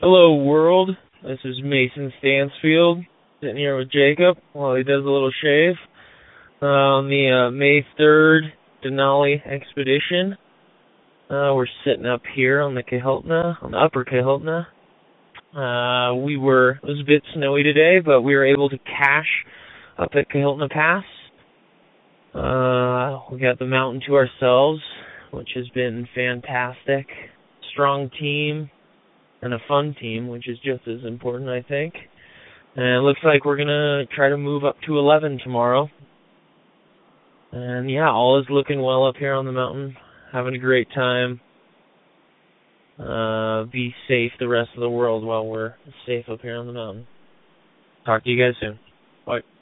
Hello, world. This is Mason Stansfield sitting here with Jacob while he does a little shave on the May 3rd Denali expedition. We're sitting up here on the Kahiltna, on the upper Kahiltna. It was a bit snowy today, but we were able to cache up at Kahiltna Pass. We got the mountain to ourselves, which has been fantastic. Strong team. And a fun team, which is just as important, I think. And it looks like we're going to try to move up to 11 tomorrow. And yeah, all is looking well up here on the mountain. Having a great time. Be safe the rest of the world while we're safe up here on the mountain. Talk to you guys soon. Bye.